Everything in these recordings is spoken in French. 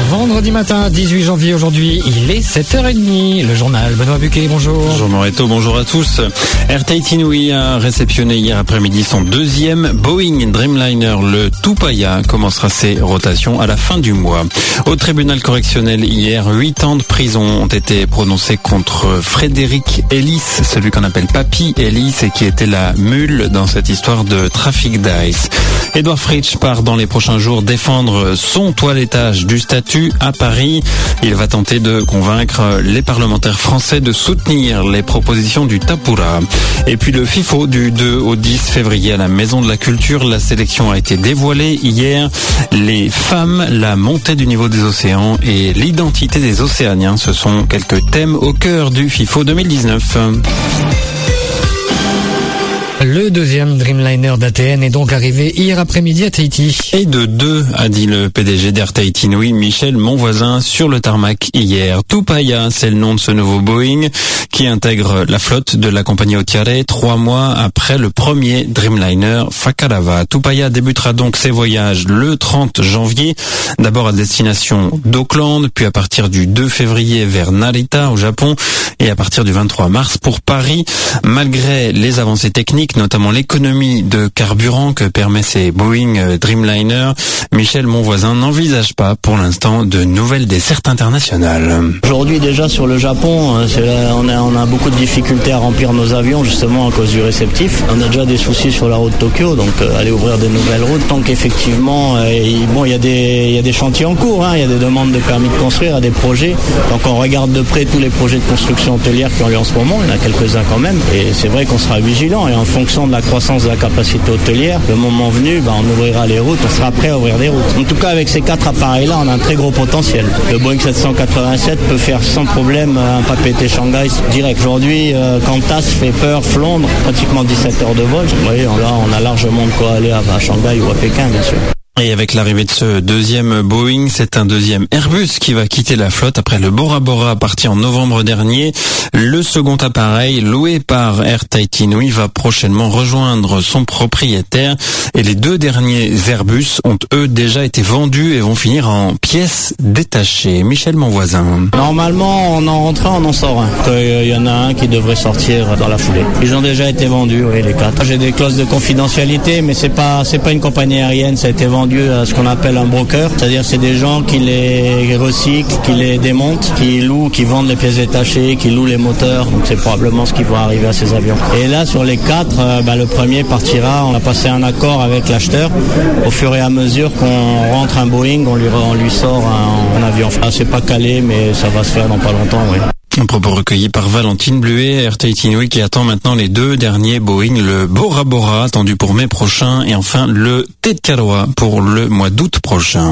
Vendredi matin, 18 janvier aujourd'hui, il est 7h30. Le journal Benoît Buquet, bonjour. Bonjour Moreto, bonjour à tous. Air Tahiti Nui a réceptionné hier après-midi son deuxième Boeing Dreamliner. Le Tupaya commencera ses rotations à la fin du mois. Au tribunal correctionnel hier, 8 ans de prison ont été prononcés contre Frédéric Ellis, celui qu'on appelle Papy Ellis et qui était la mule dans cette histoire de trafic d'ice. Edouard Fritsch part dans les prochains jours défendre son toilettage du statut à Paris. Il va tenter de convaincre les parlementaires français de soutenir les propositions du Tapura. Et puis le FIFO du 2 au 10 février à la Maison de la Culture. La sélection a été dévoilée hier. Les femmes, la montée du niveau des océans et l'identité des Océaniens, ce sont quelques thèmes au cœur du FIFO 2019. Le deuxième Dreamliner d'ATN est donc arrivé hier après-midi à Tahiti. Et de deux, a dit le PDG d'Air Tahiti Nui, Michel Monvoisin, sur le tarmac hier. Tupaya, c'est le nom de ce nouveau Boeing qui intègre la flotte de la compagnie Otiare 3 mois après le premier Dreamliner Fakarava. Tupaya débutera donc ses voyages le 30 janvier, d'abord à destination d'Auckland, puis à partir du 2 février vers Narita au Japon et à partir du 23 mars pour Paris. Malgré les avancées techniques, notamment l'économie de carburant que permet ces Boeing Dreamliner, Michel Monvoisin n'envisage pas pour l'instant de nouvelles dessertes internationales. Aujourd'hui déjà sur le Japon, on a beaucoup de difficultés à remplir nos avions justement à cause du réceptif. On a déjà des soucis sur la route Tokyo, donc aller ouvrir des nouvelles routes. Tant qu'effectivement, il y a des chantiers en cours, il y a des demandes de permis de construire, il y a des projets. Donc on regarde de près tous les projets de construction hôtelière qui ont lieu en ce moment, il y en a quelques-uns quand même. Et c'est vrai qu'on sera vigilant et en fonction de la croissance de la capacité hôtelière, le moment venu, on ouvrira les routes, on sera prêt à ouvrir des routes. En tout cas, avec ces 4 appareils-là, on a un très gros potentiel. Le Boeing 787 peut faire sans problème un Papeete-Shanghai direct. Aujourd'hui, Qantas fait peur, Londres, pratiquement 17 heures de vol. Vous voyez, là, on a largement de quoi aller à Shanghai ou à Pékin, bien sûr. Et avec l'arrivée de ce deuxième Boeing, c'est un deuxième Airbus qui va quitter la flotte après le Bora Bora parti en novembre dernier. Le second appareil, loué par Air Tahiti Nui, va prochainement rejoindre son propriétaire. Et les 2 derniers Airbus ont eux déjà été vendus et vont finir en pièces détachées. Michel Monvoisin. Normalement, on en rentre un, on en sort un. Il y en a un qui devrait sortir dans la foulée. Ils ont déjà été vendus, oui, les 4. J'ai des clauses de confidentialité, mais c'est pas une compagnie aérienne, ça a été vendu à ce qu'on appelle un broker, c'est-à-dire c'est des gens qui les recyclent, qui les démontent, qui louent, qui vendent les pièces détachées, qui louent les moteurs, donc c'est probablement ce qui va arriver à ces avions. Et là sur les 4, le premier partira, on a passé un accord avec l'acheteur, au fur et à mesure qu'on rentre un Boeing, on lui sort un avion. Enfin, c'est pas calé, mais ça va se faire dans pas longtemps, oui. Un propos recueilli par Valentine Bluet, Air Tahiti Nui qui attend maintenant les 2 derniers Boeing, le Bora Bora attendu pour mai prochain et enfin le Te Karoa pour le mois d'août prochain.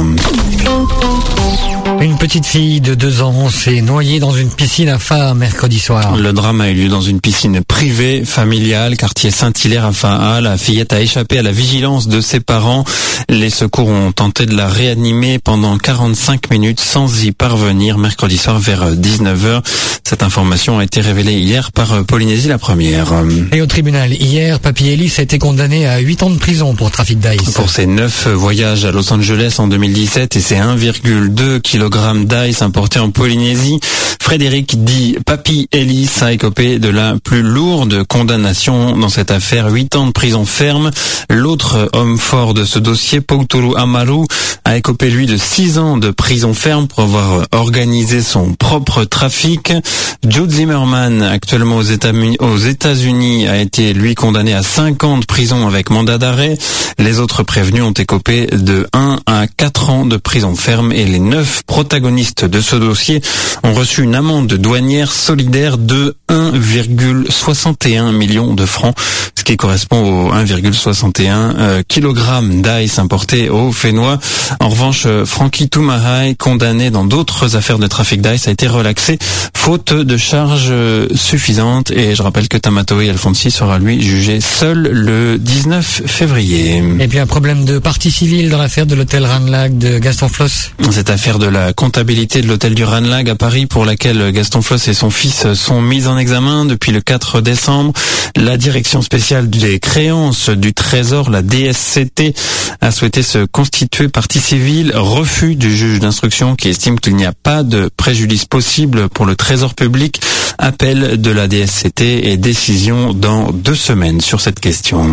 Une petite fille de 2 ans s'est noyée dans une piscine à Faa mercredi soir. Le drame a eu lieu dans une piscine privée, familiale, quartier Saint-Hilaire à Faa. La fillette a échappé à la vigilance de ses parents. Les secours ont tenté de la réanimer pendant 45 minutes sans y parvenir mercredi soir vers 19h. Cette information a été révélée hier par Polynésie la Première. Et au tribunal, hier, Papy Ellis a été condamné à 8 ans de prison pour trafic d'ice. Pour ses 9 voyages à Los Angeles en 2017 et ses 1,2 kg d'ice importé en Polynésie, Frédéric dit Papy Ellis a écopé de la plus lourde condamnation dans cette affaire, 8 ans de prison ferme. L'autre homme fort de ce dossier, Pauturu Amaru, a écopé lui de 6 ans de prison ferme pour avoir organisé son propre trafic. Jude Zimmerman, actuellement aux États-Unis, a été lui condamné à 5 ans de prison avec mandat d'arrêt. Les autres prévenus ont écopé de 1 à 4 ans de prison ferme et les 9 protagonistes de ce dossier ont reçu une amende douanière solidaire de 1,61 million de francs, ce qui correspond aux 1,61 kg d'ice importé au Fénois. En revanche, Frankie Tumahai, condamné dans d'autres affaires de trafic d'ice, a été relaxé faute de charges suffisantes. Et je rappelle que Tamatoe Alfonsi sera lui jugé seul le 19 février. Et puis un problème de partie civile dans l'affaire de l'hôtel Ranelagh de Gaston Floss. Cette affaire de la comptabilité de l'hôtel du Ranelagh à Paris, pour laquelle Gaston Floss et son fils sont mis en examen depuis le 4 décembre. La direction spéciale des créances du Trésor, la DSCT, a souhaité se constituer partie civile. Refus du juge d'instruction qui estime qu'il n'y a pas de préjudice possible pour le Trésor public. Appel de la DSCT et décision dans 2 semaines sur cette question.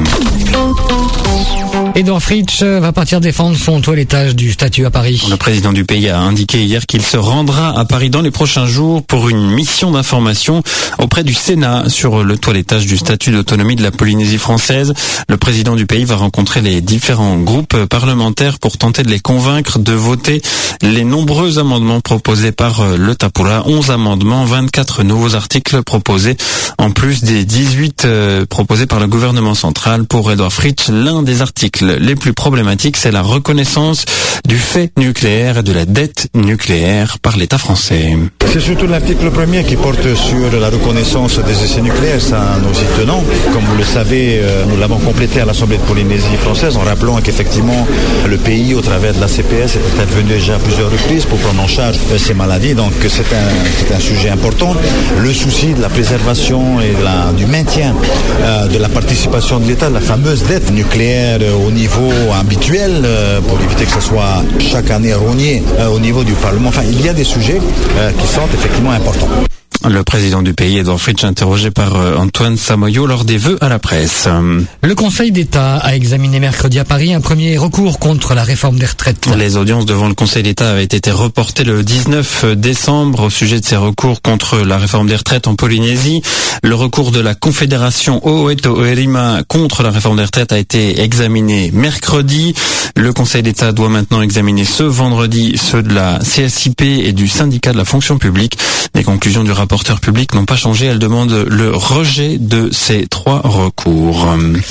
Édouard Fritsch va partir défendre son toilettage du statut à Paris. Le président du pays a indiqué hier qu'il se rendra à Paris dans les prochains jours pour une mission d'information auprès du Sénat sur le toilettage du statut d'autonomie de la Polynésie française. Le président du pays va rencontrer les différents groupes parlementaires pour tenter de les convaincre de voter les nombreux amendements proposés par le Tapura. 11 amendements, 24 nouveaux articles proposés, en plus des 18 proposés par le gouvernement central. Pour Édouard Fritsch, l'un des articles les plus problématiques, c'est la reconnaissance du fait nucléaire et de la dette nucléaire par l'État français. C'est surtout l'article 1er qui porte sur la reconnaissance des essais nucléaires, ça nous y tenons. Comme vous le savez, nous l'avons complété à l'Assemblée de Polynésie française en rappelant qu'effectivement le pays, au travers de la CPS, est intervenu déjà à plusieurs reprises pour prendre en charge ces maladies. Donc c'est un sujet important. Le souci de la préservation et du maintien de la participation de l'État, de la fameuse dette nucléaire au niveau habituel, pour éviter que ce soit chaque année rogné au niveau du Parlement. Enfin, il y a des sujets qui sont effectivement importants. Le président du pays, Édouard Fritsch, interrogé par Antoine Samoyo lors des vœux à la presse. Le Conseil d'État a examiné mercredi à Paris un premier recours contre la réforme des retraites. Les audiences devant le Conseil d'État avaient été reportées le 19 décembre au sujet de ces recours contre la réforme des retraites en Polynésie. Le recours de la Confédération Oeto Oerima contre la réforme des retraites a été examiné mercredi. Le Conseil d'État doit maintenant examiner ce vendredi ceux de la CSIP et du syndicat de la fonction publique. Les conclusions du rapporteur public n'ont pas changé. Elle demande le rejet de ces 3 recours.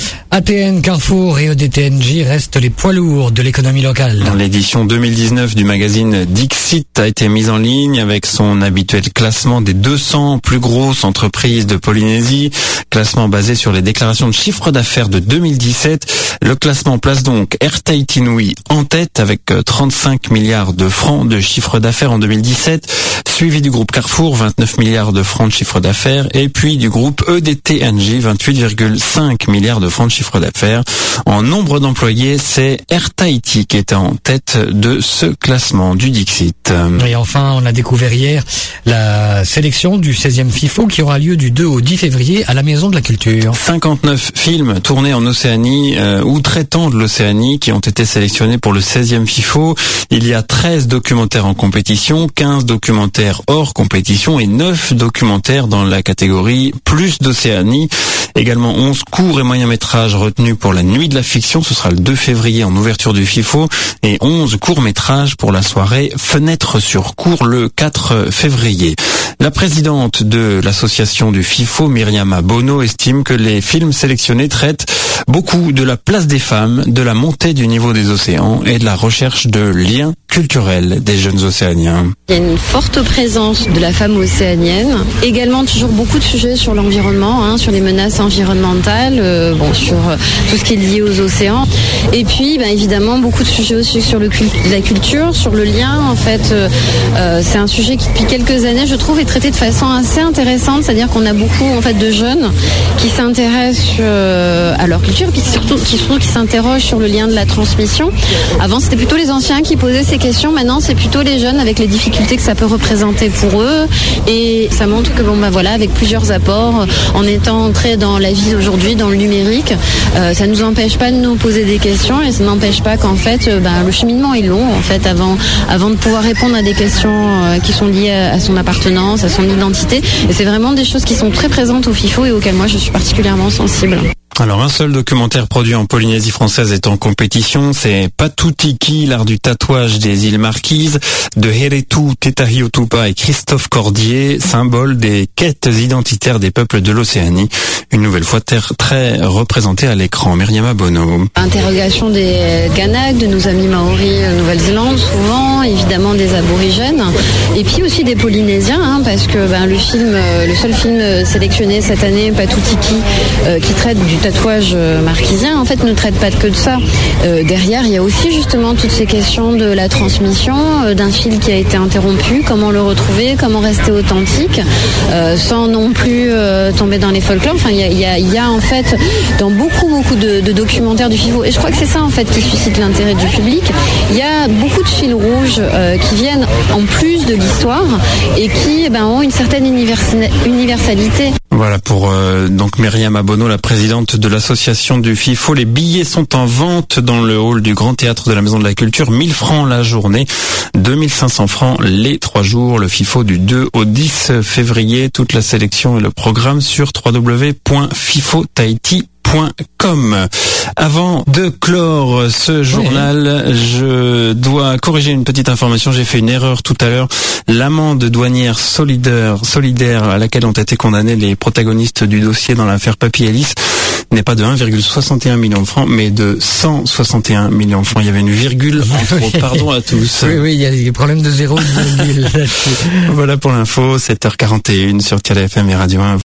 ATN, Carrefour et EDTNJ restent les poids lourds de l'économie locale. L'édition 2019 du magazine Dixit a été mise en ligne avec son habituel classement des 200 plus grosses entreprises de Polynésie. Classement basé sur les déclarations de chiffre d'affaires de 2017. Le classement place donc Air Tahiti Nui en tête avec 35 milliards de francs de chiffre d'affaires en 2017, suivi du groupe Carrefour, 29 milliards de francs de chiffre d'affaires, et puis du groupe EDTNJ, 28,5 milliards de francs de chiffre d'affaires. En nombre d'employés, c'est Air Tahiti qui était en tête de ce classement du Dixit. Et enfin, on a découvert hier la sélection du 16e FIFO qui aura lieu du 2 au 10 février à la Maison de la Culture. 59 films tournés en Océanie ou traitant de l'Océanie qui ont été sélectionnés pour le 16e FIFO. Il y a 13 documentaires en compétition, 15 documentaires hors compétition et 9 documentaires dans la catégorie plus d'Océanie. Également 11 courts et moyens métrages retenus pour la nuit de la fiction, ce sera le 2 février en ouverture du FIFO, et 11 courts métrages pour la soirée Fenêtre sur cours le 4 février. La présidente de l'association du FIFO, Myriama Bono, estime que les films sélectionnés traitent beaucoup de la place des femmes, de la montée du niveau des océans et de la recherche de liens culturels des jeunes océaniens. Il y a une forte présence de la femme océanienne, également toujours beaucoup de sujets sur l'environnement, sur les menaces environnementales, sur tout ce qui est lié aux océans, et puis évidemment beaucoup de sujets aussi sur la culture, sur le lien. En fait, c'est un sujet qui depuis quelques années, je trouve, est traité de façon assez intéressante, c'est-à-dire qu'on a beaucoup de jeunes qui s'intéressent à leur culture, puis surtout qui s'interrogent sur le lien de la transmission. Avant, c'était plutôt les anciens qui posaient ces questions. Maintenant, c'est plutôt les jeunes avec les difficultés que ça peut représenter pour eux. Et ça montre que avec plusieurs apports, en étant entré dans la vie aujourd'hui, dans le numérique, ça nous empêche pas de nous poser des questions et ça n'empêche pas qu'en fait, le cheminement est long en fait avant de pouvoir répondre à des questions qui sont liées à son appartenance, à son identité. Et c'est vraiment des choses qui sont très présentes au FIFO et auxquelles moi je suis particulièrement sensible. Alors un seul documentaire produit en Polynésie française est en compétition, c'est Patutiki, l'art du tatouage des îles Marquises, de Heretu Tetahiotupa et Christophe Cordier, symbole des quêtes identitaires des peuples de l'Océanie. Une nouvelle fois très représentée à l'écran. Myriama Bono. Interrogation des Kanaks, de nos amis Maoris Nouvelle-Zélande, souvent, évidemment des aborigènes, et puis aussi des Polynésiens, parce que le seul film sélectionné cette année, Patutiki, qui traite du tatouage marquisien, en fait, ne traite pas que de ça. Derrière, il y a aussi justement toutes ces questions de la transmission, d'un fil qui a été interrompu, comment le retrouver, comment rester authentique, sans non plus tomber dans les folklores. Enfin, il y a en fait dans beaucoup de documentaires du FIFO, et je crois que c'est ça en fait qui suscite l'intérêt du public. Il y a beaucoup de fils rouges qui viennent en plus de l'histoire et qui ont une certaine universalité. Voilà pour donc Myriam Abono, la présidente de l'association du FIFO. Les billets sont en vente dans le hall du Grand Théâtre de la Maison de la Culture. 1000 francs la journée, 2500 francs les 3 jours. Le FIFO du 2 au 10 février. Toute la sélection et le programme sur www.fifotahiti.com. Avant de clore ce journal, je dois corriger une petite information. J'ai fait une erreur tout à l'heure. L'amende douanière solidaire à laquelle ont été condamnés les protagonistes du dossier dans l'affaire Papy Ellis n'est pas de 1,61 million de francs, mais de 161 millions de francs. Il y avait une virgule en trop. Pardon à tous. Oui, il y a des problèmes de zéro. Voilà pour l'info, 7h41 sur Tiala FM et Radio 1.